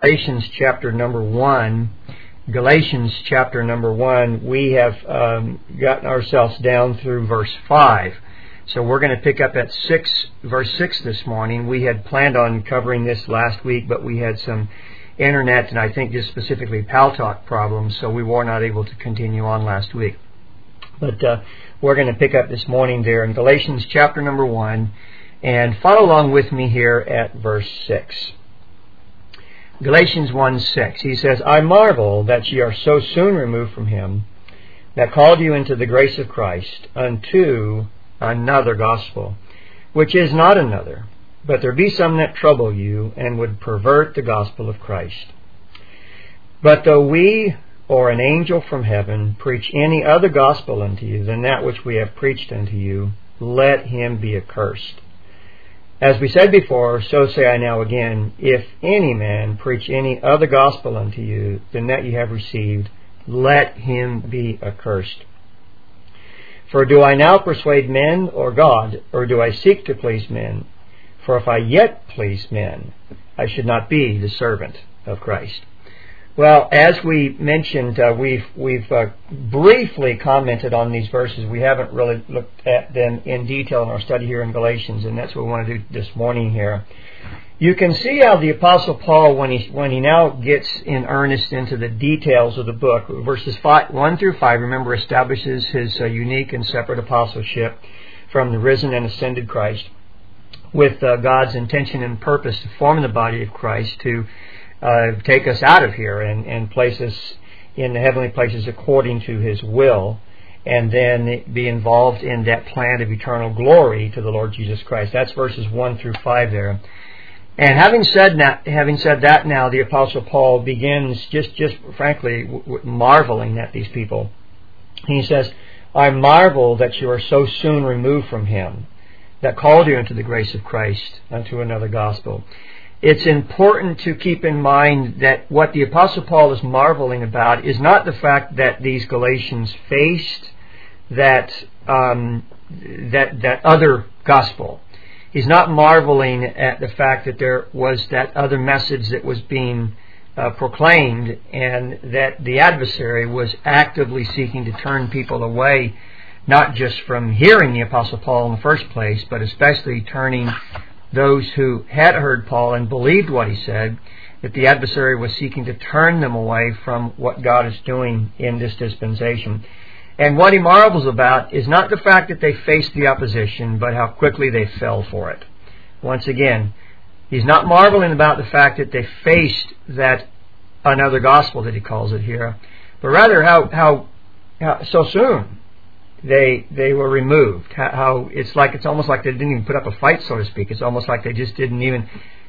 Galatians chapter number 1. Galatians chapter number 1, we have gotten ourselves down through verse 5. So we're going to pick up at verse 6 this morning. We had planned on covering this last week, but we had some internet and I think just specifically Paltalk problems, so we were not able to continue on last week. But we're going to pick up this morning there in Galatians chapter number 1 and follow along with me here at verse 6. Galatians 1:6, he says, I marvel that ye are so soon removed from him that called you into the grace of Christ unto another gospel, which is not another, but there be some that trouble you and would pervert the gospel of Christ. But though we or an angel from heaven preach any other gospel unto you than that which we have preached unto you, let him be accursed. As we said before, so say I now again, if any man preach any other gospel unto you than that ye have received, let him be accursed. For do I now persuade men or God, or do I seek to please men? For if I yet please men, I should not be the servant of Christ. Well, as we mentioned, we've briefly commented on these verses. We haven't really looked at them in detail in our study here in Galatians, and that's what we want to do this morning here. You can see how the Apostle Paul, when he now gets in earnest into the details of the book, verses 1 through 5, remember, establishes his unique and separate apostleship from the risen and ascended Christ, with God's intention and purpose to form the body of Christ, to take us out of here and place us in the heavenly places according to His will, and then be involved in that plan of eternal glory to the Lord Jesus Christ. That's verses 1 through 5 there. And having said that, now the Apostle Paul begins just frankly marveling at these people. He says, I marvel that you are so soon removed from Him that called you into the grace of Christ unto another gospel. It's important to keep in mind that what the Apostle Paul is marveling about is not the fact that these Galatians faced that other gospel. He's not marveling at the fact that there was that other message that was being proclaimed, and that the adversary was actively seeking to turn people away, not just from hearing the Apostle Paul in the first place, but especially turning those who had heard Paul and believed what he said, that the adversary was seeking to turn them away from what God is doing in this dispensation. And what he marvels about is not the fact that they faced the opposition, but how quickly they fell for it. Once again, he's not marveling about the fact that they faced that another gospel that he calls it here, but rather how so soon they were removed. How it's almost like they didn't even put up a fight, so to speak. It's almost like they just didn't even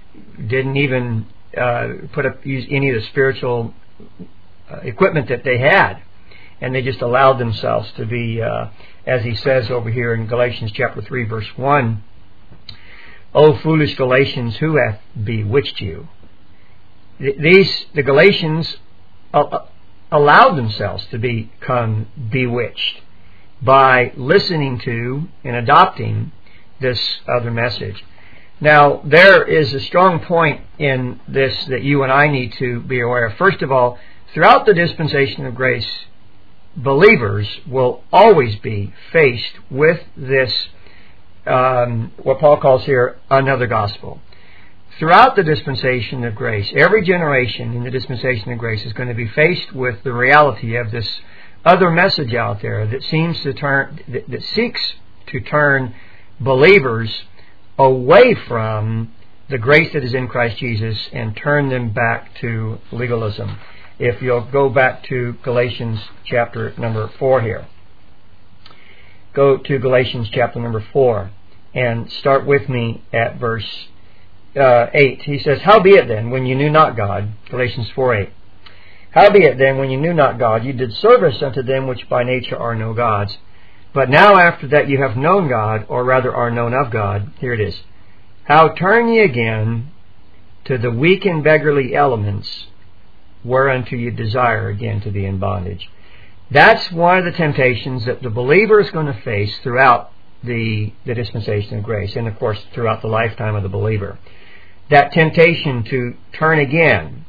use any of the spiritual equipment that they had, and they just allowed themselves to be, as he says over here in Galatians chapter 3, verse 1, O foolish Galatians, who hath bewitched you? The Galatians allowed themselves to become bewitched by listening to and adopting this other message. Now, there is a strong point in this that you and I need to be aware of. First of all, throughout the dispensation of grace, believers will always be faced with this, what Paul calls here, another gospel. Throughout the dispensation of grace, every generation in the dispensation of grace is going to be faced with the reality of this other message out there that seems to that seeks to turn believers away from the grace that is in Christ Jesus and turn them back to legalism. If you'll go back to Galatians chapter number 4 here. Go to Galatians chapter number 4 and start with me at verse 8. He says, Howbeit then, when you knew not God, Galatians 4:8. Howbeit then, when you knew not God, you did service unto them which by nature are no gods. But now after that you have known God, or rather are known of God, here it is. How turn ye again to the weak and beggarly elements, whereunto you desire again to be in bondage. That's one of the temptations that the believer is going to face throughout the dispensation of grace, and of course throughout the lifetime of the believer. That temptation to turn again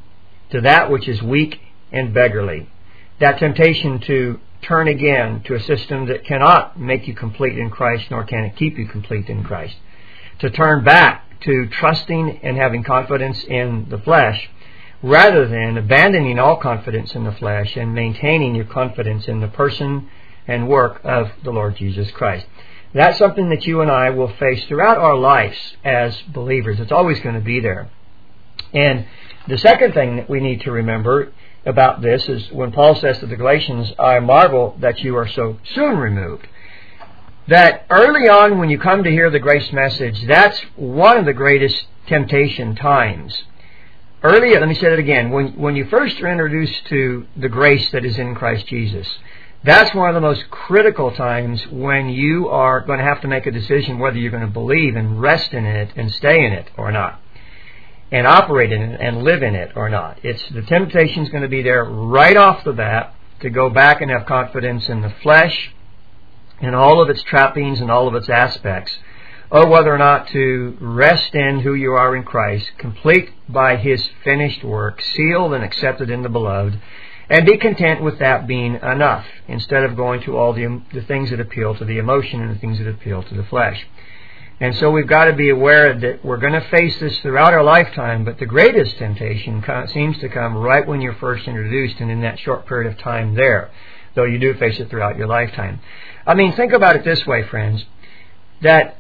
to that which is weak and beggarly. That temptation to turn again to a system that cannot make you complete in Christ, nor can it keep you complete in Christ. To turn back to trusting and having confidence in the flesh, rather than abandoning all confidence in the flesh and maintaining your confidence in the person and work of the Lord Jesus Christ. That's something that you and I will face throughout our lives as believers. It's always going to be there. And the second thing that we need to remember about this is when Paul says to the Galatians, I marvel that you are so soon removed. That early on when you come to hear the grace message, that's one of the greatest temptation times. Early, let me say that again, when you first are introduced to the grace that is in Christ Jesus, that's one of the most critical times when you are going to have to make a decision whether you're going to believe and rest in it and stay in it or not, and operate in it and live in it or not. The temptation's going to be there right off the bat to go back and have confidence in the flesh and all of its trappings and all of its aspects, or whether or not to rest in who you are in Christ, complete by His finished work, sealed and accepted in the Beloved, and be content with that being enough, instead of going to all the things that appeal to the emotion and the things that appeal to the flesh. And so we've got to be aware that we're going to face this throughout our lifetime, but the greatest temptation seems to come right when you're first introduced and in that short period of time there, though you do face it throughout your lifetime. I mean, think about it this way, friends, that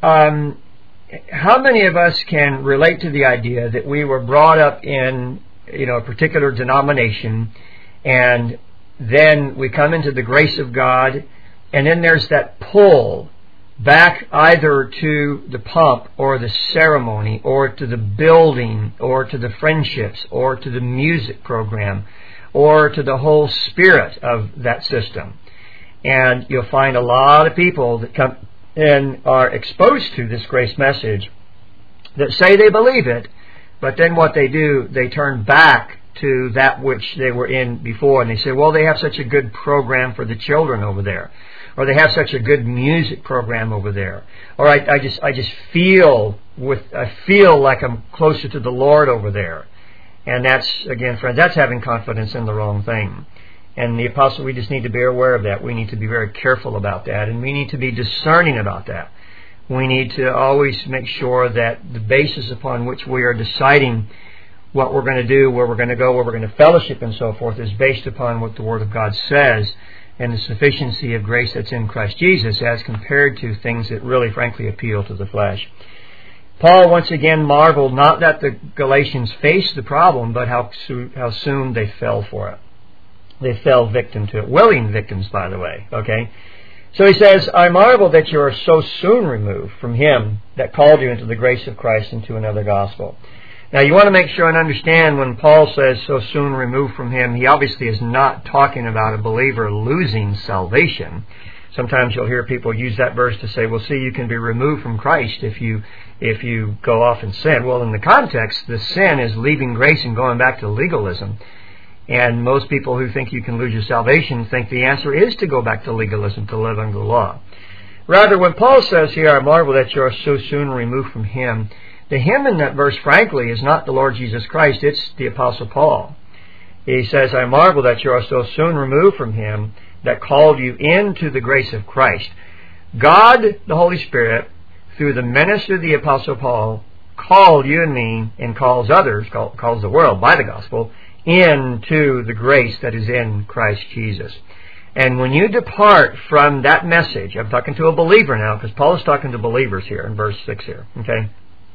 how many of us can relate to the idea that we were brought up in a particular denomination, and then we come into the grace of God, and then there's that pull back either to the pomp or the ceremony or to the building or to the friendships or to the music program or to the whole spirit of that system. And you'll find a lot of people that come and are exposed to this grace message that say they believe it, but then what they do, they turn back to that which they were in before, and they say, well, they have such a good program for the children over there, or they have such a good music program over there, or I just feel like I'm closer to the Lord over there. And that's, again, friends, that's having confidence in the wrong thing. And the apostle, we just need to be aware of that. We need to be very careful about that, and we need to be discerning about that. We need to always make sure that the basis upon which we are deciding what we're going to do, where we're going to go, where we're going to fellowship and so forth is based upon what the Word of God says and the sufficiency of grace that's in Christ Jesus as compared to things that really, frankly, appeal to the flesh. Paul once again marveled not that the Galatians faced the problem, but how soon they fell for it. They fell victim to it. Willing victims, by the way. Okay? So he says, I marvel that you are so soon removed from Him that called you into the grace of Christ into another gospel. Now, you want to make sure and understand when Paul says so soon removed from Him, he obviously is not talking about a believer losing salvation. Sometimes you'll hear people use that verse to say, well, see, you can be removed from Christ if you go off and sin. Well, in the context, the sin is leaving grace and going back to legalism. And most people who think you can lose your salvation think the answer is to go back to legalism, to live under the law. Rather, when Paul says here, I marvel that you are so soon removed from Him, the Him in that verse, frankly, is not the Lord Jesus Christ, it's the Apostle Paul. He says, I marvel that you are so soon removed from Him that called you into the grace of Christ. God, the Holy Spirit, through the ministry of the Apostle Paul, called you and me, and calls others, calls the world by the gospel, into the grace that is in Christ Jesus. And when you depart from that message, I'm talking to a believer now, because Paul is talking to believers here in verse 6 here, okay?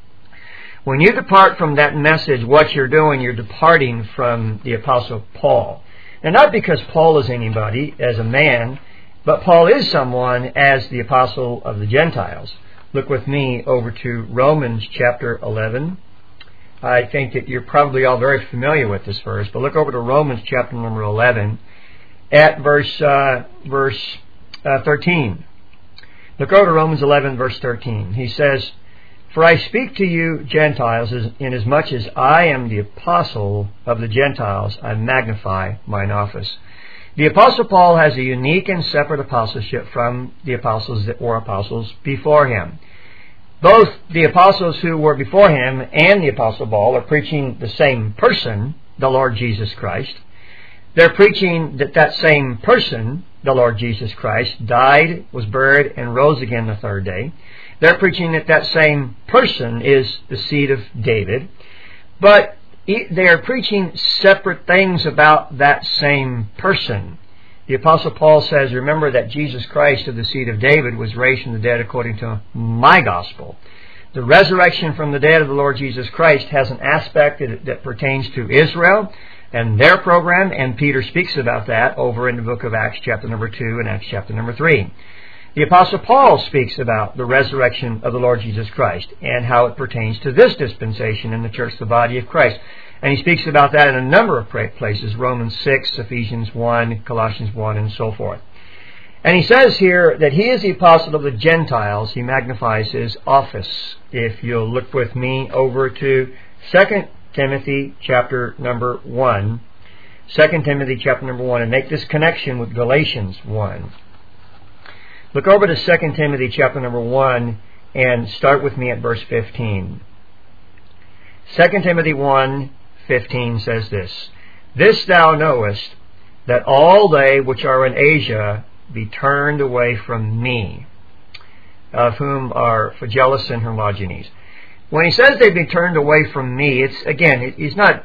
When you depart from that message, what you're doing, you're departing from the Apostle Paul. And not because Paul is anybody as a man, but Paul is someone as the Apostle of the Gentiles. Look with me over to Romans chapter 11. I think that you're probably all very familiar with this verse, but look over to Romans chapter number 11 at verse 13. Look over to Romans 11, verse 13. He says, For I speak to you Gentiles, inasmuch as I am the apostle of the Gentiles, I magnify mine office. The Apostle Paul has a unique and separate apostleship from the apostles that were apostles before him. Both the apostles who were before him and the Apostle Paul are preaching the same person, the Lord Jesus Christ. They're preaching that that same person, the Lord Jesus Christ, died, was buried, and rose again the third day. They're preaching that that same person is the seed of David. But they are preaching separate things about that same person. The Apostle Paul says, remember that Jesus Christ of the seed of David was raised from the dead according to my gospel. The resurrection from the dead of the Lord Jesus Christ has an aspect that pertains to Israel and their program, and Peter speaks about that over in the book of Acts chapter number 2 and Acts chapter number 3. The Apostle Paul speaks about the resurrection of the Lord Jesus Christ and how it pertains to this dispensation in the church, the body of Christ. And he speaks about that in a number of places, Romans 6, Ephesians 1, Colossians 1, and so forth. And he says here that he is the apostle of the Gentiles. He magnifies his office. If you'll look with me over to 2 Timothy chapter number 1. 2 Timothy chapter number 1, and make this connection with Galatians 1. Look over to 2 Timothy chapter number 1 and start with me at verse 15. 2 Timothy 1:15 says this, This thou knowest, that all they which are in Asia be turned away from me, of whom are Phygellus and Hermogenes. When he says they be turned away from me, it's again, he's not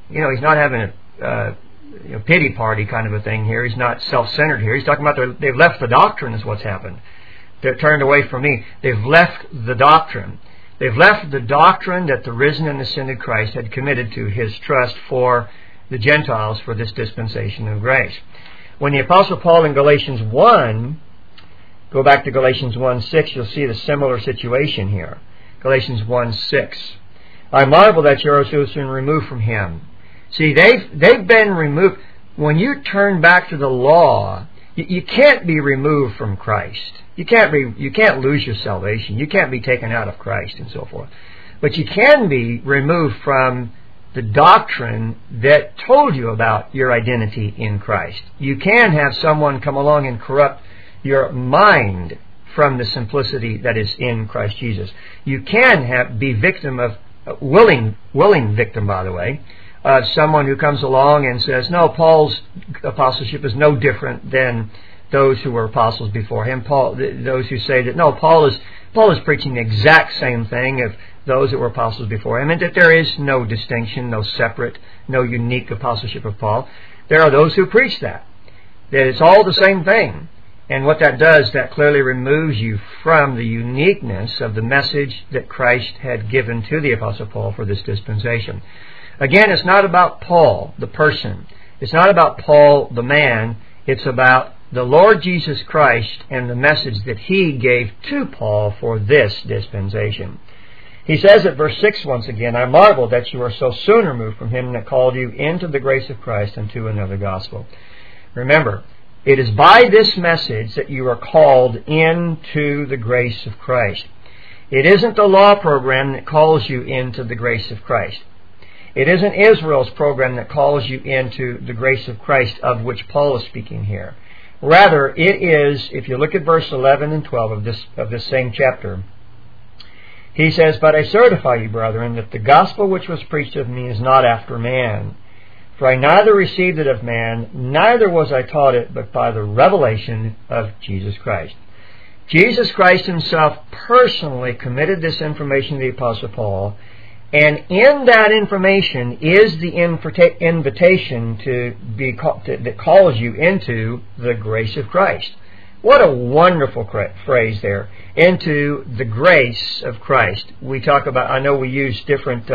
having a pity party kind of a thing here. He's not self-centered here. He's talking about they've left the doctrine is what's happened. They're turned away from me. They've left the doctrine. They've left the doctrine that the risen and ascended Christ had committed to his trust for the Gentiles for this dispensation of grace. When the Apostle Paul in Galatians 1, go back to Galatians 1:6, you'll see the similar situation here. Galatians 1:6. I marvel that you are so soon removed from him. See, they've been removed. When you turn back to the law, you can't be removed from Christ. You can't lose your salvation. You can't be taken out of Christ and so forth. But you can be removed from the doctrine that told you about your identity in Christ. You can have someone come along and corrupt your mind from the simplicity that is in Christ Jesus. You can be victim of willing victim, by the way. Someone who comes along and says, no, Paul's apostleship is no different than those who were apostles before him. Those who say that, no, Paul is preaching the exact same thing of those that were apostles before him, and that there is no distinction, no separate, no unique apostleship of Paul. There are those who preach that it's all the same thing. And what that does, that clearly removes you from the uniqueness of the message that Christ had given to the Apostle Paul for this dispensation. Again, it's not about Paul, the person. It's not about Paul, the man. It's about the Lord Jesus Christ and the message that he gave to Paul for this dispensation. He says at verse 6 once again, I marvel that you are so soon removed from him that called you into the grace of Christ unto another gospel. Remember, it is by this message that you are called into the grace of Christ. It isn't the law program that calls you into the grace of Christ. It isn't Israel's program that calls you into the grace of Christ, of which Paul is speaking here. Rather, it is, if you look at verse 11 and 12 of this same chapter, he says, But I certify you, brethren, that the gospel which was preached of me is not after man. For I neither received it of man, neither was I taught it, but by the revelation of Jesus Christ. Jesus Christ himself personally committed this information to the Apostle Paul, and in that information is the invitation that calls you into the grace of Christ. What a wonderful phrase there. Into the grace of Christ. We talk about, I know we use different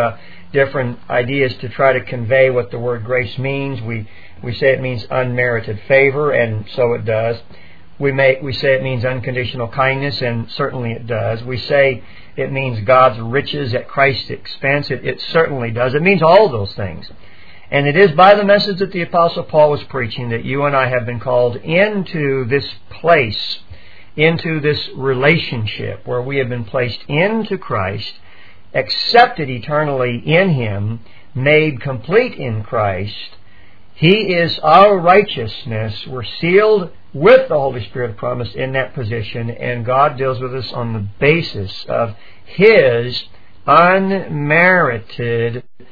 ideas to try to convey what the word grace means. We say it means unmerited favor, and so it does. We say it means unconditional kindness, and certainly it does. We say it means God's riches at Christ's expense. It certainly does. It means all those things. And it is by the message that the Apostle Paul was preaching that you and I have been called into this place, into this relationship where we have been placed into Christ, accepted eternally in him, made complete in Christ. He is our righteousness. We're sealed with the Holy Spirit promise in that position, and God deals with us on the basis of his unmerited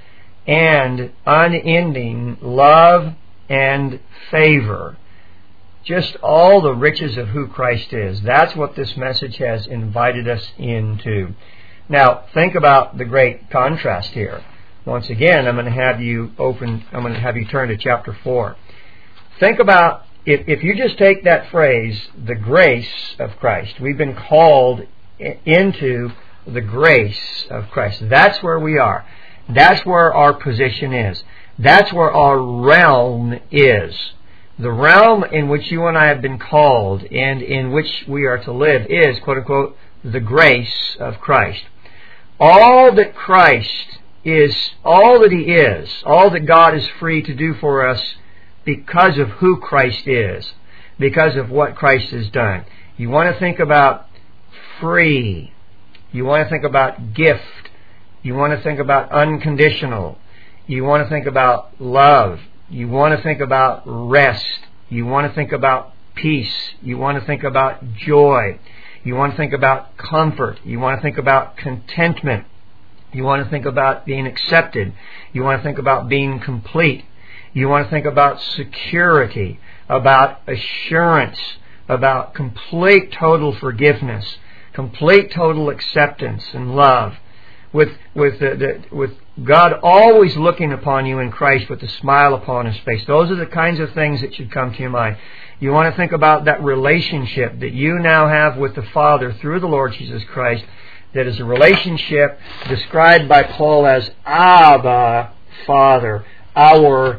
and unending love and favor. Just all the riches of who Christ is. That's what this message has invited us into. Now, think about the great contrast here. Once again, I'm going to have you turn to chapter 4. Think about, if you just take that phrase, the grace of Christ. We've been called into the grace of Christ. That's where we are. That's where our position is. That's where our realm is. The realm in which you and I have been called and in which we are to live is, quote unquote, the grace of Christ. All that Christ is, all that He is, all that God is free to do for us because of who Christ is, because of what Christ has done. You want to think about free. You want to think about gift. You want to think about unconditional. You want to think about love. You want to think about rest. You want to think about peace. You want to think about joy. You want to think about comfort. You want to think about contentment. You want to think about being accepted. You want to think about being complete. You want to think about security, about assurance, about complete total forgiveness, complete total acceptance and love. With God always looking upon you in Christ with a smile upon His face. Those are the kinds of things that should come to your mind. You want to think about that relationship that you now have with the Father through the Lord Jesus Christ, that is a relationship described by Paul as Abba, Father, our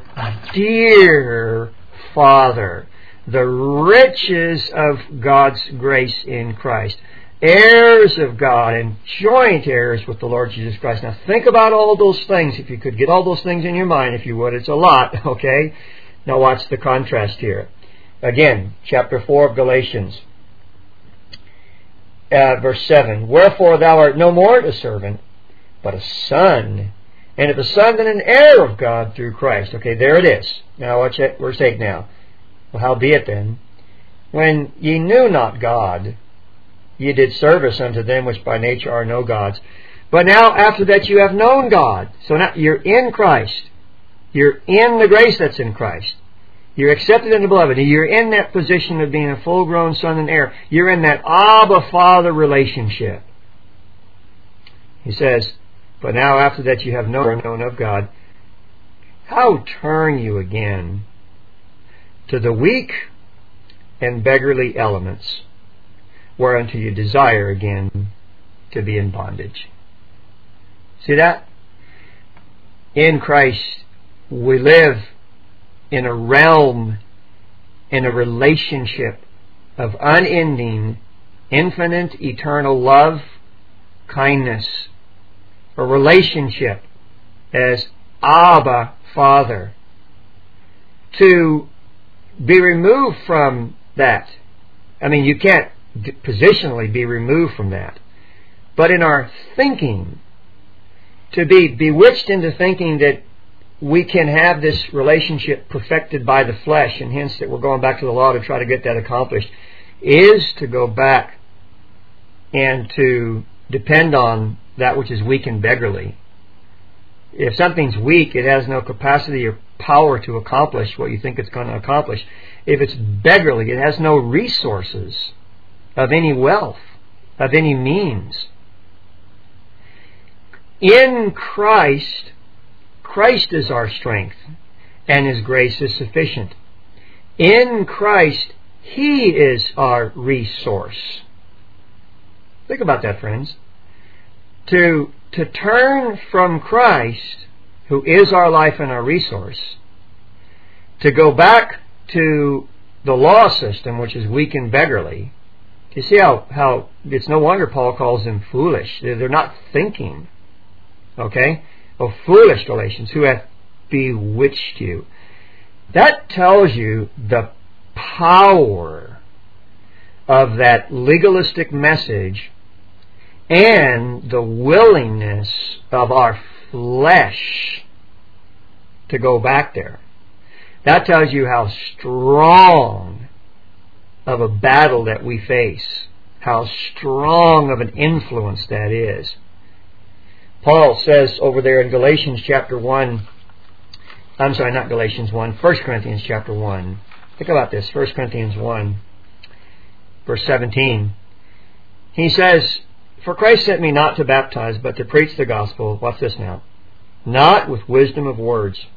dear Father. The riches of God's grace in Christ. Heirs of God and joint heirs with the Lord Jesus Christ. Now think about all those things. If you could get all those things in your mind, if you would. It's a lot, okay? Now watch the contrast here. Again, chapter 4 of Galatians, verse 7. Wherefore thou art no more a servant, but a son. And if a son, then an heir of God through Christ. Okay, there it is. Now watch it, verse 8 now. Well, howbeit then, when ye knew not God, ye did service unto them which by nature are no gods. But now after that you have known God. So now you're in Christ. You're in the grace that's in Christ. You're accepted in the beloved. You're in that position of being a full-grown son and heir. You're in that Abba Father relationship. He says, but now after that you have known of God, how turn you again to the weak and beggarly elements, whereunto you desire again to be in bondage. See that? In Christ we live in a realm, in a relationship of unending, infinite, eternal love, kindness. A relationship as Abba, Father. To be removed from that, I mean, you can't positionally be removed from that. But in our thinking, to be bewitched into thinking that we can have this relationship perfected by the flesh, and hence that we're going back to the law to try to get that accomplished, is to go back and to depend on that which is weak and beggarly. If something's weak, it has no capacity or power to accomplish what you think it's going to accomplish. If it's beggarly, it has no resources of any wealth, of any means. In Christ, Christ is our strength, and His grace is sufficient. In Christ, He is our resource. Think about that, friends. To turn from Christ, who is our life and our resource, to go back to the law system, which is weak and beggarly. You see how it's no wonder Paul calls them foolish. They're not thinking. Okay? Oh, foolish Galatians, who hath bewitched you. That tells you the power of that legalistic message and the willingness of our flesh to go back there. That tells you how strong of a battle that we face, how strong of an influence that is. Paul says over there in Galatians chapter 1, I'm sorry, not Galatians 1, 1 Corinthians chapter 1. Think about this, 1 Corinthians 1, verse 17. He says, "For Christ sent me not to baptize, but to preach the gospel," what's this now? "Not with wisdom of words,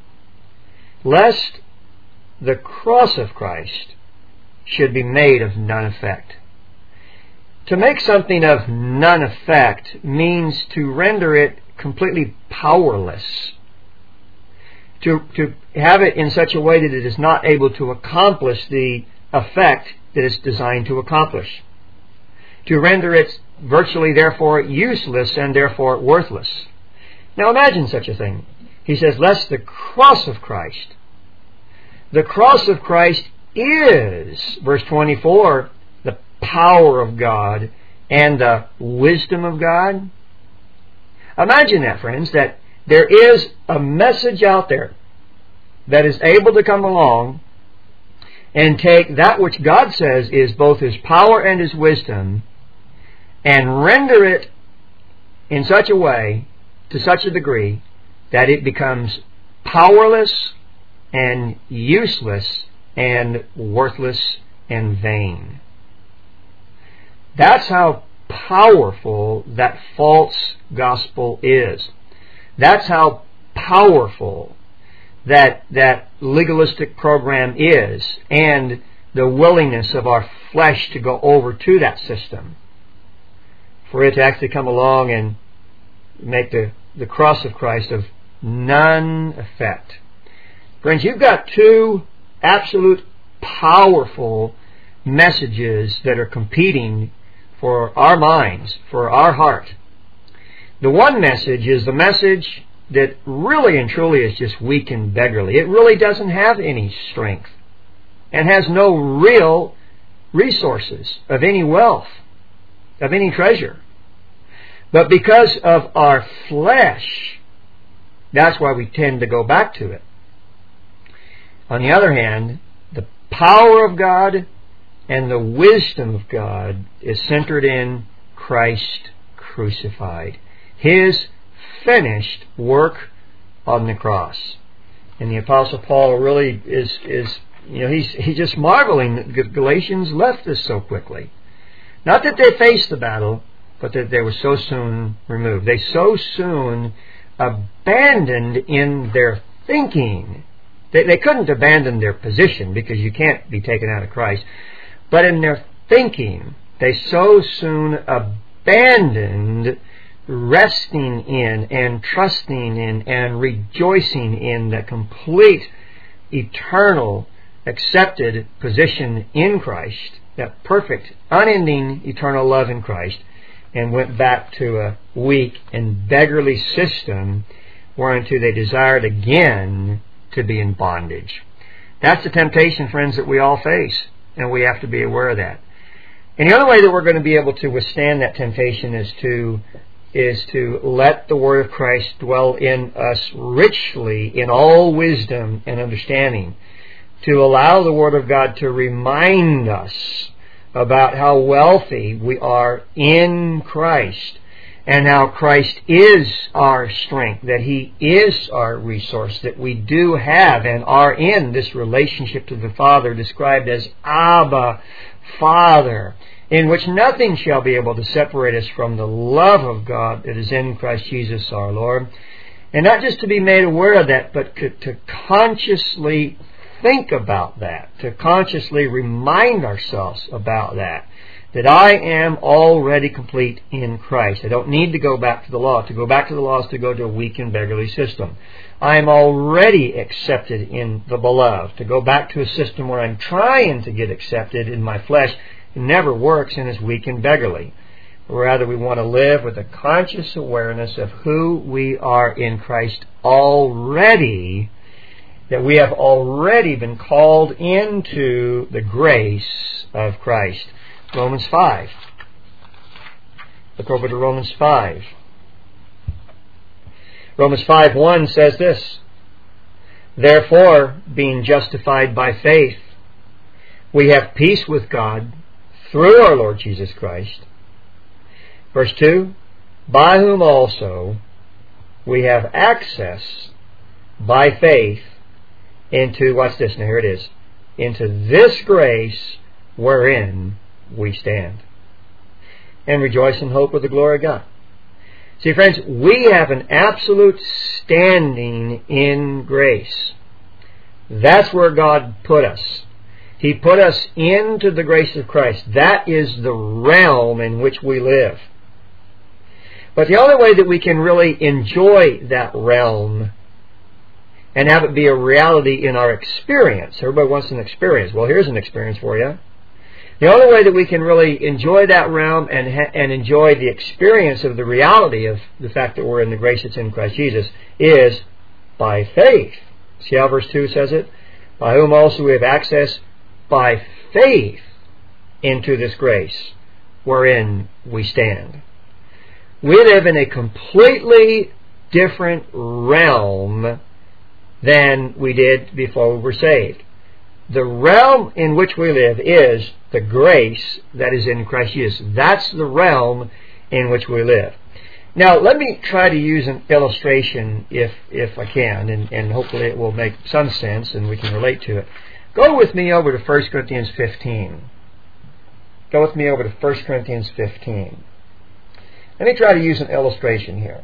lest the cross of Christ should be made of none effect." To make something of none effect means to render it completely powerless. To have it in such a way that it is not able to accomplish the effect that it's designed to accomplish. To render it virtually, therefore, useless and therefore worthless. Now imagine such a thing. He says, lest the cross of Christ. The cross of Christ is, verse 24, the power of God and the wisdom of God. Imagine that, friends, that there is a message out there that is able to come along and take that which God says is both His power and His wisdom and render it in such a way, to such a degree, that it becomes powerless and useless and worthless and vain. That's how powerful that false gospel is. That's how powerful that legalistic program is, and the willingness of our flesh to go over to that system, for it to actually come along and make the cross of Christ of none effect. Friends, you've got two absolute powerful messages that are competing for our minds, for our heart. The one message is the message that really and truly is just weak and beggarly. It really doesn't have any strength and has no real resources of any wealth, of any treasure. But because of our flesh, that's why we tend to go back to it. On the other hand, the power of God and the wisdom of God is centered in Christ crucified. His finished work on the cross. And the Apostle Paul really is he's just marveling that the Galatians left this so quickly. Not that they faced the battle, but that they were so soon removed. They so soon abandoned in their thinking. They couldn't abandon their position, because you can't be taken out of Christ. But in their thinking, they so soon abandoned resting in and trusting in and rejoicing in the complete, eternal, accepted position in Christ, that perfect, unending, eternal love in Christ, and went back to a weak and beggarly system whereunto they desired again to be in bondage. That's the temptation, friends, that we all face, and we have to be aware of that. And the other way that we're going to be able to withstand that temptation is to let the Word of Christ dwell in us richly in all wisdom and understanding. To allow the Word of God to remind us about how wealthy we are in Christ, and how Christ is our strength, that He is our resource, that we do have and are in this relationship to the Father described as Abba, Father, in which nothing shall be able to separate us from the love of God that is in Christ Jesus our Lord. And not just to be made aware of that, but to consciously think about that, to consciously remind ourselves about that I am already complete in Christ. I don't need to go back to the law. To go back to the law is to go to a weak and beggarly system. I am already accepted in the beloved. To go back to a system where I'm trying to get accepted in my flesh, it never works and is weak and beggarly. Rather, we want to live with a conscious awareness of who we are in Christ already, that we have already been called into the grace of Christ. Romans 5. Look over to Romans 5. Romans 5:1 says this: Therefore, being justified by faith, we have peace with God through our Lord Jesus Christ. Verse 2, by whom also we have access by faith into, watch this, now here it is, into this grace wherein we stand. And rejoice in hope of the glory of God. See, friends, we have an absolute standing in grace. That's where God put us. He put us into the grace of Christ. That is the realm in which we live. But the only way that we can really enjoy that realm and have it be a reality in our experience. Everybody wants an experience. Well, here's an experience for you. The only way that we can really enjoy that realm and enjoy the experience of the reality of the fact that we're in the grace that's in Christ Jesus is by faith. See how verse 2 says it? By whom also we have access by faith into this grace wherein we stand. We live in a completely different realm than we did before we were saved. The realm in which we live is the grace that is in Christ Jesus. That's the realm in which we live. Now, let me try to use an illustration if I can, and hopefully it will make some sense and we can relate to it. Go with me over to 1 Corinthians 15. Go with me over to 1 Corinthians 15. Let me try to use an illustration here.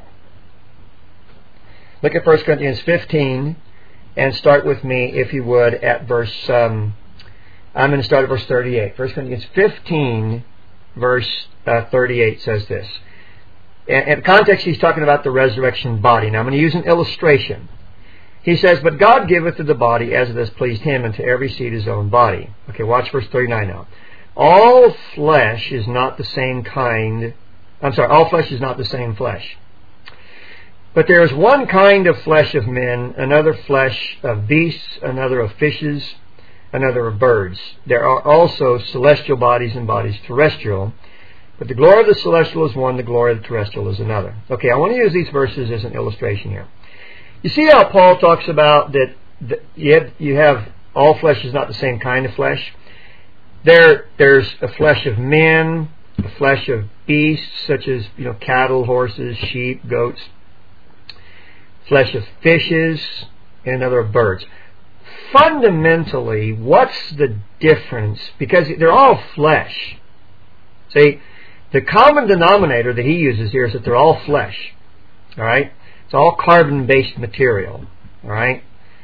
Look at 1 Corinthians 15 and start with me, if you would, at verse... I'm going to start at verse 38. 1 Corinthians 15, verse 38 says this. In context, he's talking about the resurrection body. Now, I'm going to use an illustration. He says, but God giveth to the body as it has pleased him, and to every seed his own body. Okay, watch verse 39 now. All flesh is not the same kind... all flesh is not the same flesh. But there is one kind of flesh of men, another flesh of beasts, another of fishes, another of birds. There are also celestial bodies and bodies terrestrial. But the glory of the celestial is one, the glory of the terrestrial is another. Okay, I want to use these verses as an illustration here. You see how Paul talks about that you have all flesh is not the same kind of flesh? There's a flesh of men, a flesh of beasts, such as cattle, horses, sheep, goats, flesh of fishes, and another of birds. Fundamentally, what's the difference? Because they're all flesh. See, the common denominator that he uses here is that they're all flesh. All right? It's all carbon-based material. All right?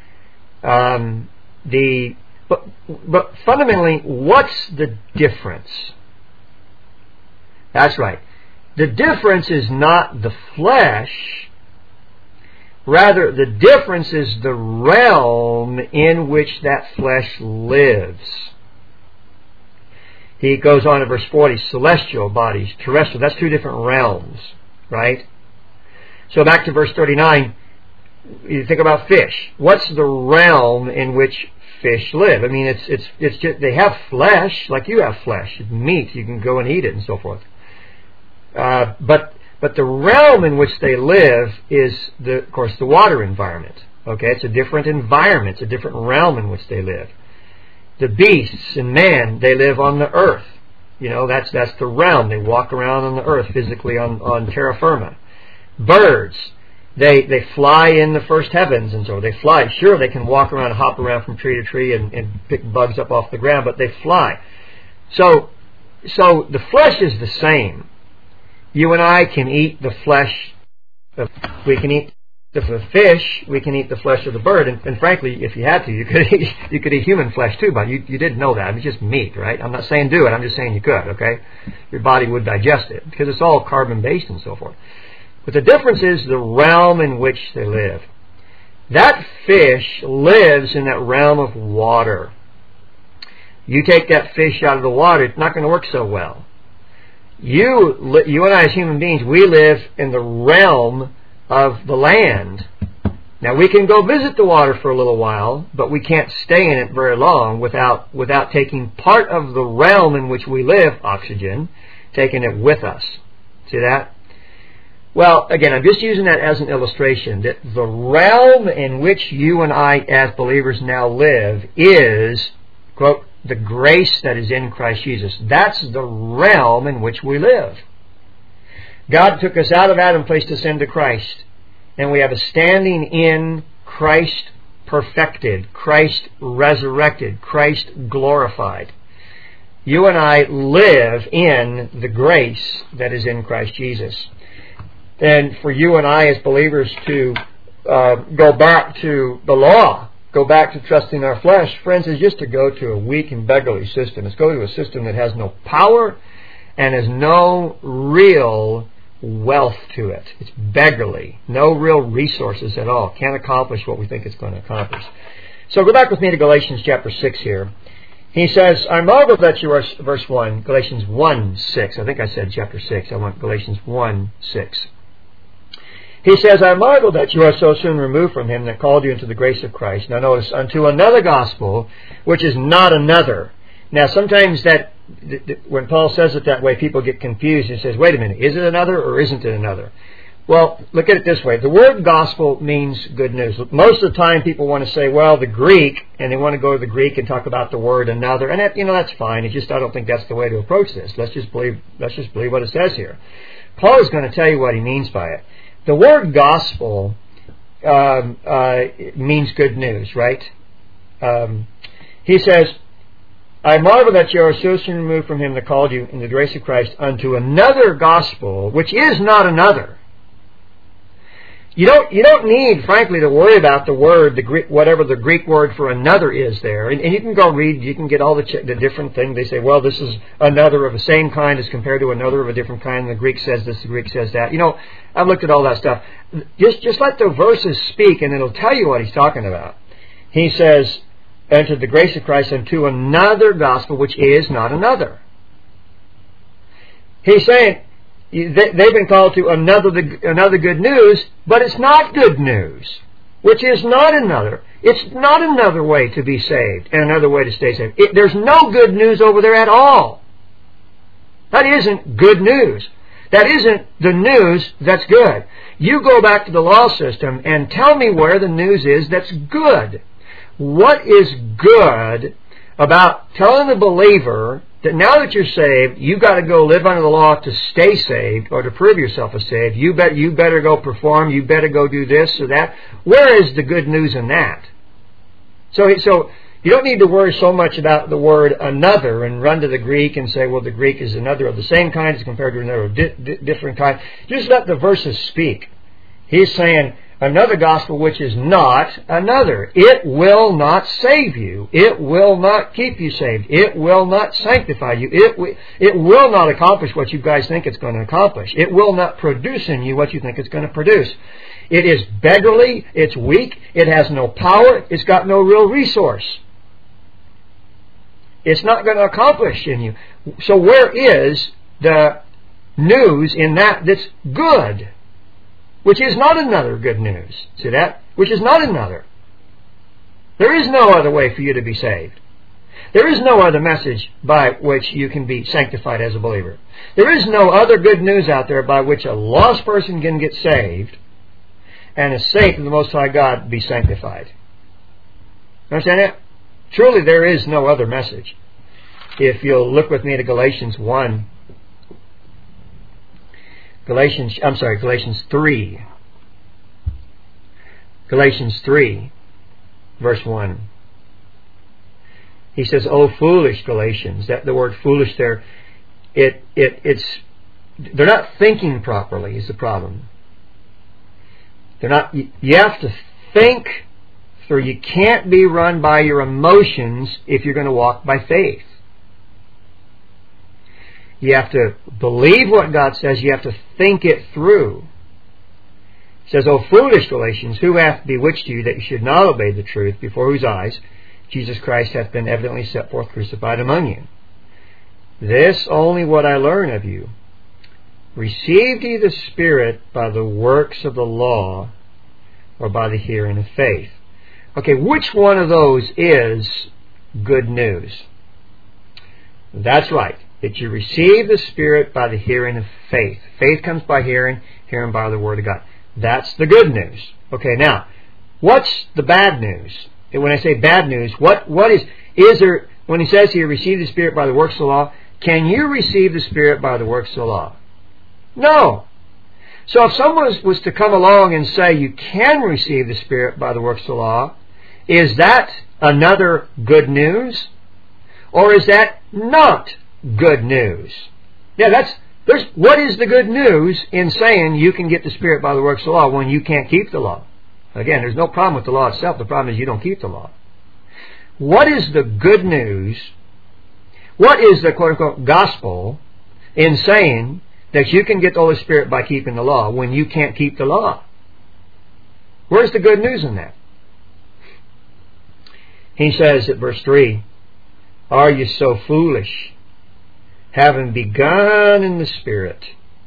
But fundamentally, what's the difference? That's right. The difference is not the flesh. Rather, the difference is the realm in which that flesh lives. He goes on to verse 40, celestial bodies, terrestrial. That's two different realms, right? So back to verse 39, you think about fish. What's the realm in which fish live? I mean, it's just, they have flesh, like you have flesh. It's meat, you can go and eat it and so forth. But the realm in which they live is, of course, the water environment. Okay, it's a different environment. It's a different realm in which they live. The beasts and man, they live on the earth. That's the realm. They walk around on the earth physically on terra firma. Birds, they fly in the first heavens, and so they fly. Sure, they can walk around and hop around from tree to tree and pick bugs up off the ground, but they fly. So the flesh is the same. You and I can eat the flesh. We can eat the fish. We can eat the flesh of the bird. And frankly, if you had to, you could eat human flesh too. But you didn't know that. It's just meat, right? I'm not saying do it. I'm just saying you could. Okay, your body would digest it because it's all carbon based and so forth. But the difference is the realm in which they live. That fish lives in that realm of water. You take that fish out of the water, it's not going to work so well. You and I as human beings, we live in the realm of the land. Now we can go visit the water for a little while, but we can't stay in it very long without taking part of the realm in which we live, oxygen, taking it with us. See that? Well, again, I'm just using that as an illustration that the realm in which you and I as believers now live is, quote, the grace that is in Christ Jesus. That's the realm in which we live. God took us out of Adam and placed us into Christ. and we have a standing in Christ perfected, Christ resurrected, Christ glorified. You and I live in the grace that is in Christ Jesus. And for you and I as believers to go back to the law, go back to trusting our flesh, friends, is just to go to a weak and beggarly system. It's go to a system that has no power and has no real wealth to it. It's beggarly. No real resources at all. Can't accomplish what we think it's going to accomplish. So go back with me to Galatians chapter 6 here. He says, I marvel that you are, verse 1, Galatians 1:6. I think I said chapter 6. I want Galatians 1:6. He says, I marvel that you are so soon removed from him that called you into the grace of Christ. Now notice, unto another gospel, which is not another. Now sometimes that, when Paul says it that way, people get confused and says, wait a minute, is it another or isn't it another? Well, look at it this way. The word gospel means good news. Most of the time people want to say, well, the Greek, and they want to go to the Greek and talk about the word another, and that, that's fine. It's just, I don't think that's the way to approach this. Let's just believe what it says here. Paul is going to tell you what he means by it. The word gospel means good news, right? He says, I marvel that you are so soon removed from him that called you in the grace of Christ unto another gospel, which is not another. You don't need, frankly, to worry about the word, the Greek, whatever the Greek word for another is there. And you can go read, you can get all the different things. They say, well, this is another of the same kind as compared to another of a different kind. And the Greek says this, the Greek says that. I've looked at all that stuff. Just let the verses speak, and it'll tell you what he's talking about. He says, enter the grace of Christ unto another gospel, which is not another. He's saying, they've been called to another good news, but it's not good news, which is not another. It's not another way to be saved and another way to stay saved. There's no good news over there at all. That isn't good news. That isn't the news that's good. You go back to the law system and tell me where the news is that's good. What is good about telling the believer that now that you're saved, you've got to go live under the law to stay saved or to prove yourself as saved? You better go perform. You better go do this or that. Where is the good news in that? So you don't need to worry so much about the word another and run to the Greek and say, well, the Greek is another of the same kind as compared to another of different kind. Just let the verses speak. He's saying, another gospel which is not another. It will not save you. It will not keep you saved. It will not sanctify you. It will not accomplish what you guys think it's going to accomplish. It will not produce in you what you think it's going to produce. It is beggarly. It's weak. It has no power. It's got no real resource. It's not going to accomplish in you. So where is the news in that that's good? Which is not another good news. See that? Which is not another. There is no other way for you to be saved. There is no other message by which you can be sanctified as a believer. There is no other good news out there by which a lost person can get saved and a saint of the Most High God be sanctified. Understand that? Truly there is no other message. If you'll look with me to Galatians 3. Galatians 3, verse 1. He says, "O foolish Galatians." That the word "foolish" there, they're not thinking properly is the problem. They're not. You have to think, for you can't be run by your emotions if you're going to walk by faith. You have to believe what God says. You have to think it through. It says, "O foolish Galatians, who hath bewitched you that you should not obey the truth, before whose eyes Jesus Christ hath been evidently set forth crucified among you? This only what I learn of you. Received ye the Spirit by the works of the law, or by the hearing of faith?" Okay, which one of those is good news? That's right. That you receive the Spirit by the hearing of faith. Faith comes by hearing, hearing by the Word of God. That's the good news. Okay, now, what's the bad news? And when I say bad news, what is there, when he says here, receive the Spirit by the works of the law, can you receive the Spirit by the works of the law? No. So if someone was to come along and say you can receive the Spirit by the works of the law, is that another good news? Or is that not good news? Yeah, what is the good news in saying you can get the Spirit by the works of the law when you can't keep the law? Again, there's no problem with the law itself. The problem is you don't keep the law. What is the good news? What is the quote-unquote gospel in saying that you can get the Holy Spirit by keeping the law when you can't keep the law? Where's the good news in that? He says at verse 3, "Are you so foolish, having begun in the Spirit?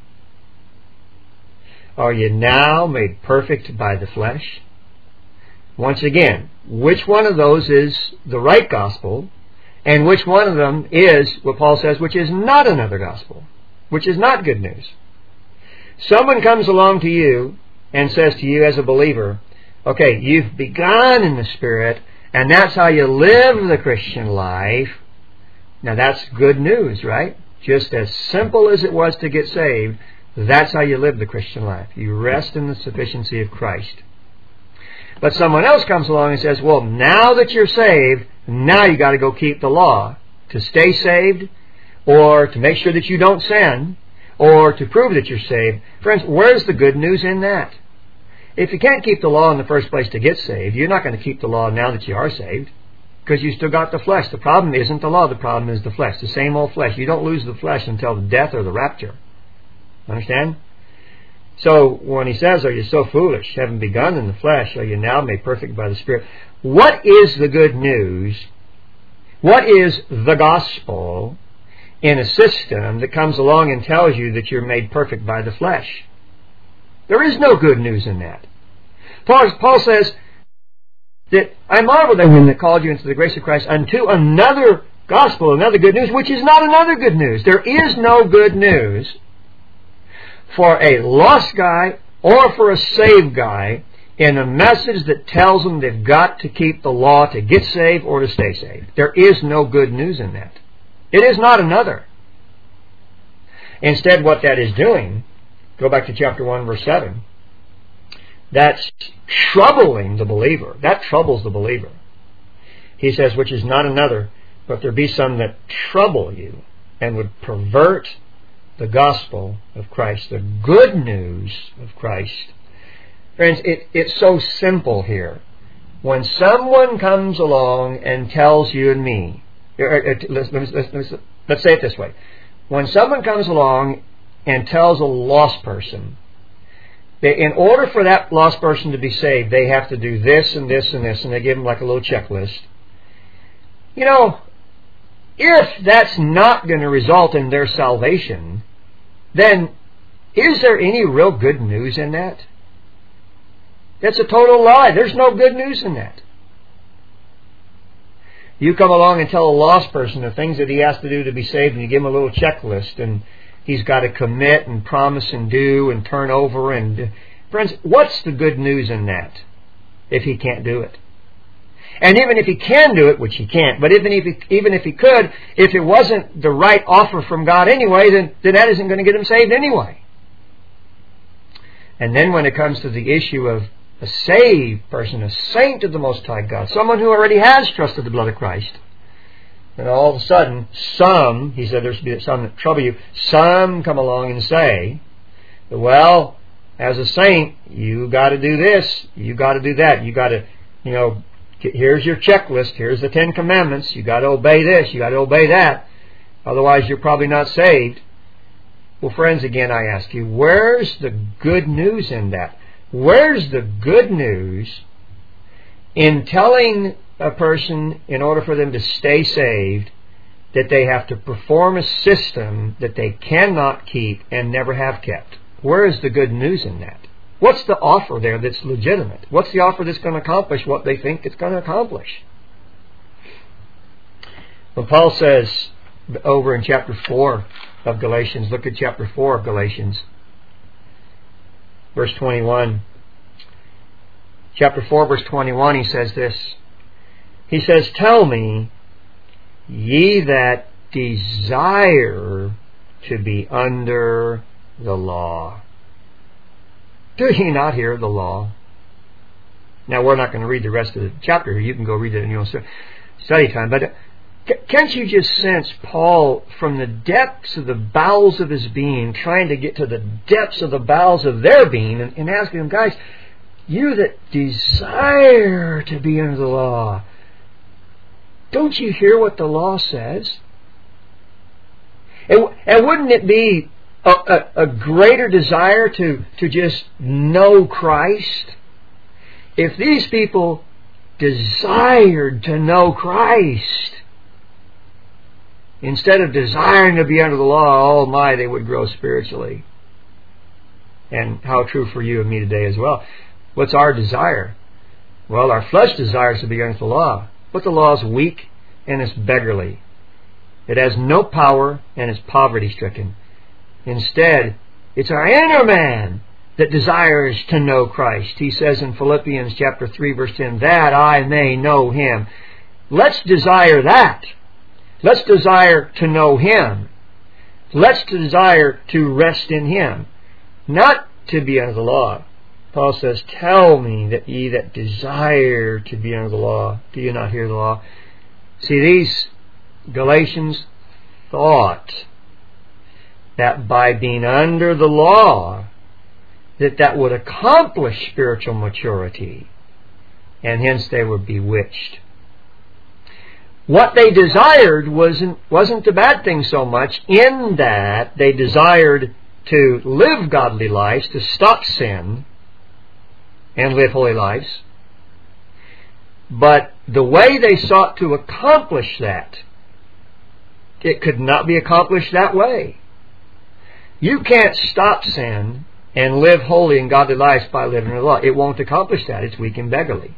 Are you now made perfect by the flesh?" Once again, which one of those is the right gospel, and which one of them is what Paul says, which is not another gospel, which is not good news? Someone comes along to you and says to you as a believer, okay, you've begun in the Spirit, and that's how you live the Christian life. Now that's good news, right? Just as simple as it was to get saved, that's how you live the Christian life. You rest in the sufficiency of Christ. But someone else comes along and says, well, now that you're saved, now you got to go keep the law to stay saved, or to make sure that you don't sin, or to prove that you're saved. Friends, where's the good news in that? If you can't keep the law in the first place to get saved, you're not going to keep the law now that you are saved, because you still got the flesh. The problem isn't the law, the problem is the flesh, the same old flesh. You don't lose the flesh until the death or the rapture. Understand? So when he says, are you so foolish, having begun in the flesh, are you now made perfect by the Spirit? What is the good news? What is the gospel in a system that comes along and tells you that you're made perfect by the flesh? There is no good news in that. Paul says that I marveled at him that called you into the grace of Christ unto another gospel, another good news, which is not another good news. There is no good news for a lost guy or for a saved guy in a message that tells them they've got to keep the law to get saved or to stay saved. There is no good news in that. It is not another. Instead, what that is doing, go back to chapter 1, verse 7, that's troubling the believer. That troubles the believer. He says, which is not another, but there be some that trouble you and would pervert the gospel of Christ, the good news of Christ. Friends, it's so simple here. When someone comes along and tells you and me, let's say it this way. When someone comes along and tells a lost person that in order for that lost person to be saved, they have to do this and this and this, and they give them like a little checklist. You know, if that's not going to result in their salvation, then is there any real good news in that? That's a total lie. There's no good news in that. You come along and tell a lost person the things that he has to do to be saved, and you give him a little checklist, and he's got to commit and promise and do and turn over. And friends, what's the good news in that if he can't do it? And even if he can do it, which he can't, but even if he could, if it wasn't the right offer from God anyway, then that isn't going to get him saved anyway. And then when it comes to the issue of a saved person, a saint of the Most High God, someone who already has trusted the blood of Christ, and all of a sudden, some, he said there's be some that trouble you, some come along and say, well, as a saint, you got to do this, you got to do that, you got to, here's your checklist, here's the 10 Commandments, you got to obey this, you got to obey that, otherwise you're probably not saved. Well, friends, again, I ask you, where's the good news in that? Where's the good news in telling a person, in order for them to stay saved, that they have to perform a system that they cannot keep and never have kept? Where is the good news in that? What's the offer there that's legitimate? What's the offer that's going to accomplish what they think it's going to accomplish? When Paul says over in chapter 4 of Galatians, look at chapter 4 of Galatians, verse 21. Chapter 4, verse 21, he says this. He says, tell me, ye that desire to be under the law. Do ye not hear the law? Now, we're not going to read the rest of the chapter here. You can go read it in your own study time. But can't you just sense Paul, from the depths of the bowels of his being, trying to get to the depths of the bowels of their being, and asking them, guys, you that desire to be under the law, don't you hear what the law says? And wouldn't it be a greater desire to just know Christ? If these people desired to know Christ, instead of desiring to be under the law, oh my, they would grow spiritually. And how true for you and me today as well. What's our desire? Well, our flesh desires to be under the law. But the law is weak and it's beggarly. It has no power and is poverty-stricken. Instead, it's our inner man that desires to know Christ. He says in Philippians chapter 3, verse 10, that I may know Him. Let's desire that. Let's desire to know Him. Let's desire to rest in Him, not to be under the law. Paul says, tell me that ye that desire to be under the law, do you not hear the law? See, these Galatians thought that by being under the law, that would accomplish spiritual maturity, and hence they were bewitched. What they desired wasn't the bad thing so much, in that they desired to live godly lives, to stop sin, and live holy lives. But the way they sought to accomplish that, it could not be accomplished that way. You can't stop sin and live holy and godly lives by living in the law. It won't accomplish that. It's weak and beggarly.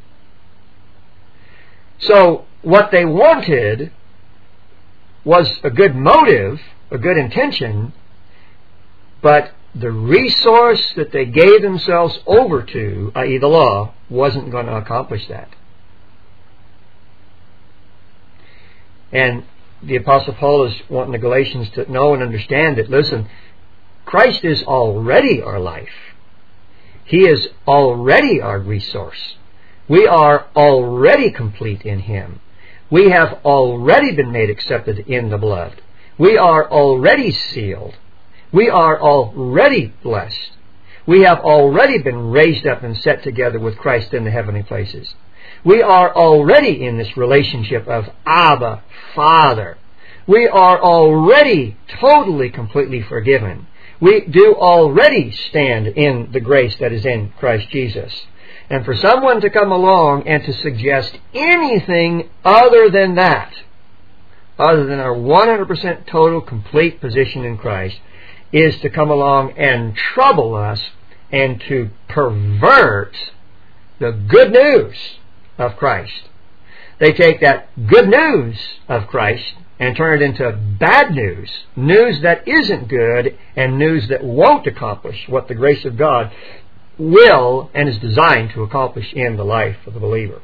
So what they wanted was a good motive, a good intention, but the resource that they gave themselves over to, i.e. the law, wasn't going to accomplish that. And the Apostle Paul is wanting the Galatians to know and understand that, listen, Christ is already our life. He is already our resource. We are already complete in Him. We have already been made accepted in the blood. We are already sealed. We are already blessed. We have already been raised up and set together with Christ in the heavenly places. We are already in this relationship of Abba, Father. We are already totally, completely forgiven. We do already stand in the grace that is in Christ Jesus. And for someone to come along and to suggest anything other than that, other than our 100% total, complete position in Christ, is to come along and trouble us and to pervert the good news of Christ. They take that good news of Christ and turn it into bad news, news that isn't good, and news that won't accomplish what the grace of God will and is designed to accomplish in the life of the believer.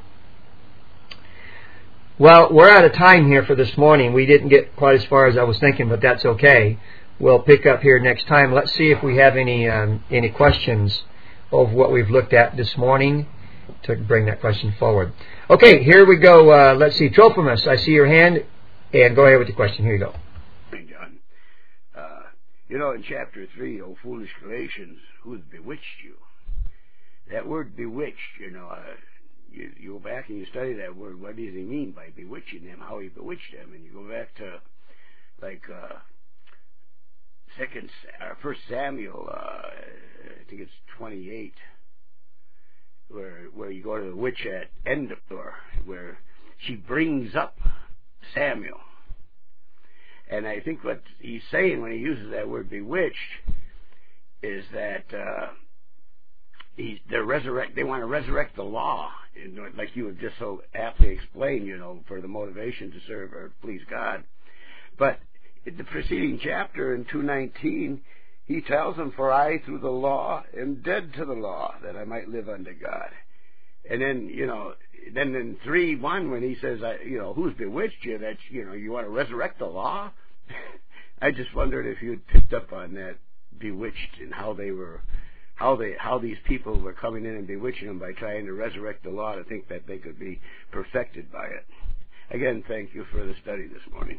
Well, we're out of time here for this morning. We didn't get quite as far as I was thinking, but that's okay. We'll pick up here next time. Let's see if we have any questions of what we've looked at this morning to bring that question forward. Okay, here we go. Let's see. Trophimus, I see your hand, and go ahead with the question. Here you go. Hey, John. In chapter 3, O foolish Galatians, who has bewitched you? That word bewitched, you go back and you study that word. What does he mean by bewitching them? How he bewitched them? And you go back to, like, 1 Samuel, I think it's 28, where you go to the witch at Endor, where she brings up Samuel. And I think what he's saying when he uses that word bewitched is that they want to resurrect the law, like you have just so aptly explained, for the motivation to serve or please God. But in the preceding chapter, in 2:19, he tells them, for I through the law am dead to the law, that I might live unto God. And then, then in 3:1, when he says, who's bewitched you, that, you want to resurrect the law? I just wondered if you'd picked up on that bewitched and how how these people were coming in and bewitching them by trying to resurrect the law to think that they could be perfected by it. Again, thank you for the study this morning.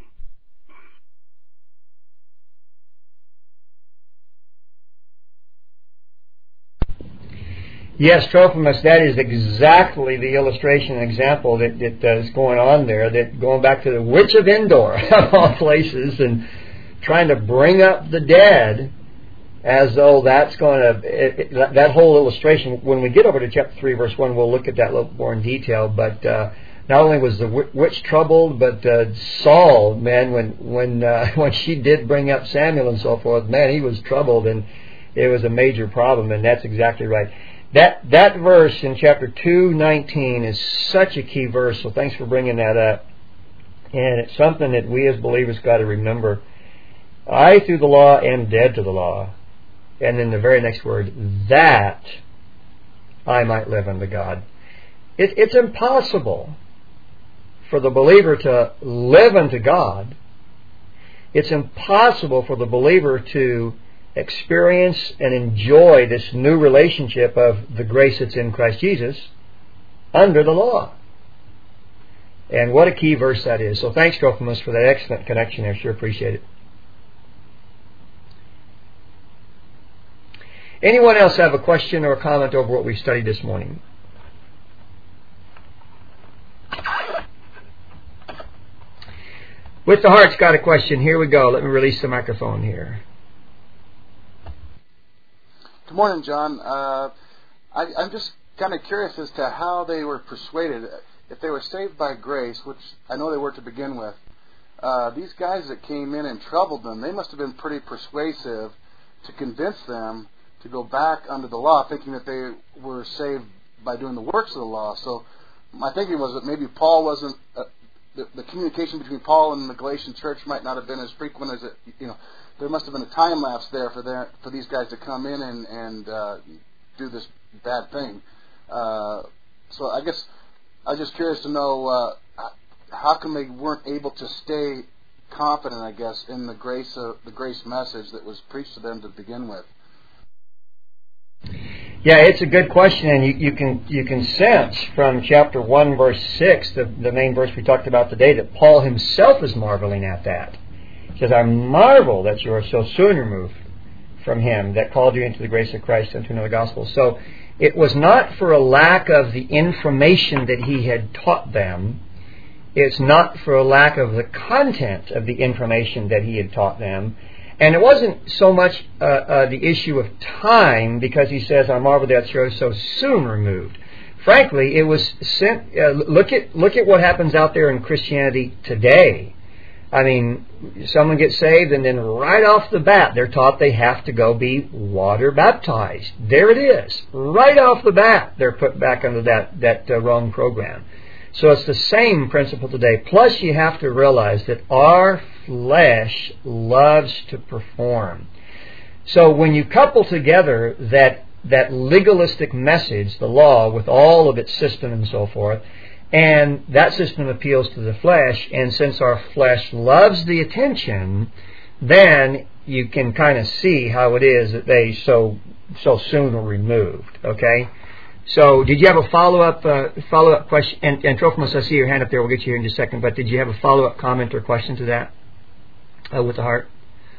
Yes, Trophimus, that is exactly the illustration and example that is going on there, that going back to the Witch of Endor, of all places, and trying to bring up the dead as though that's going to, that whole illustration, when we get over to chapter 3, verse 1, we'll look at that a little more in detail, but not only was the witch troubled, but Saul, man, when she did bring up Samuel and so forth, man, he was troubled, and it was a major problem, and that's exactly right. That verse in chapter 2:19 is such a key verse, so thanks for bringing that up. And it's something that we as believers got to remember. I, through the law, am dead to the law. And then the very next word, that I might live unto God. It's impossible for the believer to live unto God. It's impossible for the believer to experience and enjoy this new relationship of the grace that's in Christ Jesus under the law. And what a key verse that is. So thanks, Trophimus, for that excellent connection there. Sure appreciate it. Anyone else have a question or a comment over what we've studied this morning? With the Heart's got a question. Here we go. Let me release the microphone here. Good morning, John. I'm just kind of curious as to how they were persuaded. If they were saved by grace, which I know they were to begin with, these guys that came in and troubled them, they must have been pretty persuasive to convince them to go back under the law, thinking that they were saved by doing the works of the law. So my thinking was that maybe Paul wasn't, the communication between Paul and the Galatian church might not have been as frequent as it, there must have been a time lapse there for these guys to come in and do this bad thing. So I guess I was just curious to know how come they weren't able to stay confident, I guess, in the grace message that was preached to them to begin with. Yeah, it's a good question, and you can sense from chapter 1, verse 6, the main verse we talked about today, that Paul himself is marveling at that. He says, I marvel that you are so soon removed from him that called you into the grace of Christ unto another gospel. So it was not for a lack of the information that he had taught them. It's not for a lack of the content of the information that he had taught them. And it wasn't so much the issue of time, because he says, I marvel that you're so soon removed. Frankly, it was look at what happens out there in Christianity today. I mean, someone gets saved and then right off the bat they're taught they have to go be water baptized. There it is. Right off the bat they're put back under that wrong program. So it's the same principle today. Plus you have to realize that our flesh loves to perform. So when you couple together that legalistic message, the law, with all of its system and so forth, and that system appeals to the flesh, and since our flesh loves the attention, then you can kind of see how it is that they so soon are removed. Okay? So, did you have a follow-up question? And Trophimus, I see your hand up there. We'll get you here in just a second. But did you have a follow-up comment or question to that with the Heart?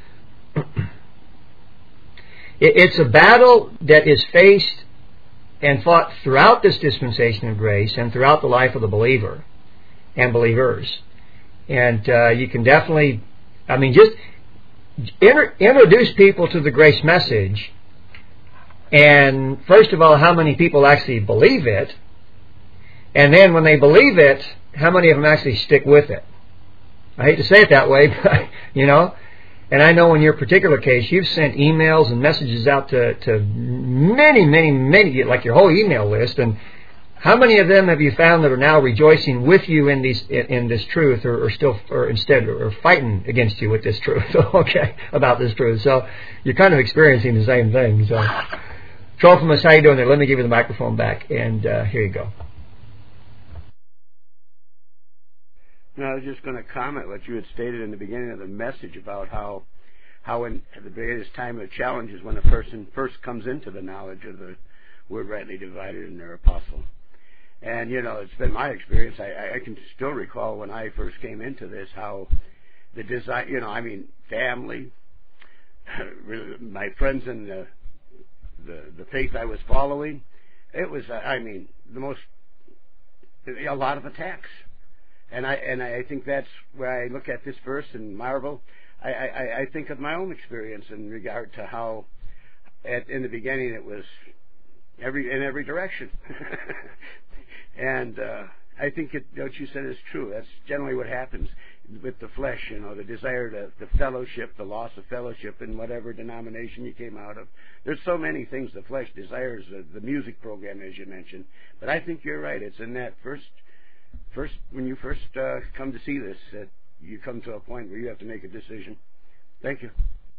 It's a battle that is faced and fought throughout this dispensation of grace and throughout the life of the believer and believers. And you can definitely, just introduce people to the grace message. And first of all, how many people actually believe it? And then when they believe it, how many of them actually stick with it? I hate to say it that way, but, And I know in your particular case, you've sent emails and messages out to many, like your whole email list. And how many of them have you found that are now rejoicing with you in this truth, or instead fighting against you with this truth? Okay, about this truth. So you're kind of experiencing the same thing. So, Trophimus, how you doing there? Let me give you the microphone back, and here you go. No, I was just going to comment what you had stated in the beginning of the message about how how in the greatest time of challenge is when a person first comes into the knowledge of the word rightly divided and their apostle. And, it's been my experience. I can still recall when I first came into this, how the design, family, my friends in the faith I was following, it was, a lot of attacks. And I think that's where I look at this verse and marvel. I think of my own experience in regard to how, in the beginning, it was in every direction. And I think what you said is true. That's generally what happens with the flesh, the desire to fellowship, the loss of fellowship in whatever denomination you came out of. There's so many things the flesh desires, the music program, as you mentioned. But I think you're right. It's in that first when you first come to see this, that you come to a point where you have to make a decision. Thank you.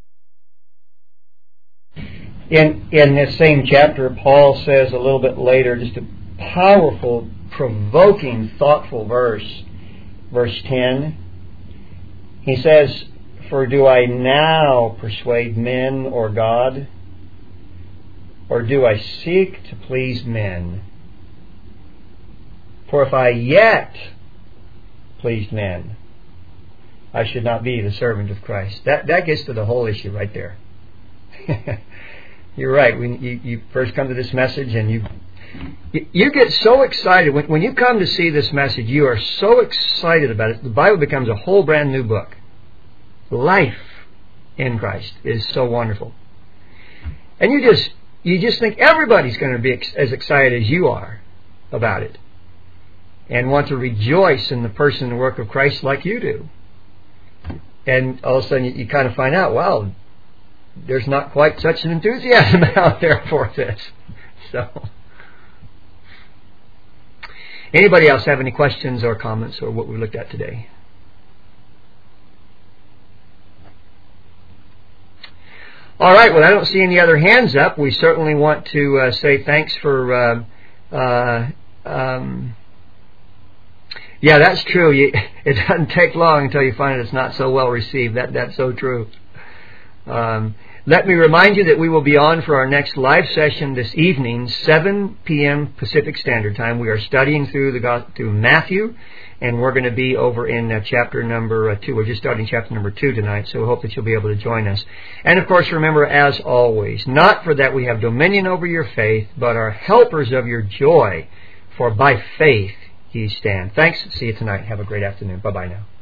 In this same chapter, Paul says a little bit later, just a powerful, provoking, thoughtful verse. Verse 10. He says, "For do I now persuade men or God? Or do I seek to please men? For if I yet pleased men, I should not be the servant of Christ." That gets to the whole issue right there. You're right. When you first come to this message and you get so excited. When you come to see this message, you are so excited about it. The Bible becomes a whole brand new book. Life in Christ is so wonderful. And you just think everybody's going to be as excited as you are about it. And want to rejoice in the person and work of Christ like you do. And all of a sudden you kind of find out, wow, there's not quite such an enthusiasm out there for this. So, anybody else have any questions or comments or what we looked at today? All right, well, I don't see any other hands up. We certainly want to say thanks for... yeah, that's true. It doesn't take long until you find it's not so well received. That's so true. Let me remind you that we will be on for our next live session this evening, 7 p.m. Pacific Standard Time. We are studying through Matthew, and we're going to be over in chapter number 2. We're just starting chapter number 2 tonight, so we hope that you'll be able to join us. And of course, remember, as always, not for that we have dominion over your faith, but are helpers of your joy, for by faith ye stand. Thanks. See you tonight. Have a great afternoon. Bye-bye now.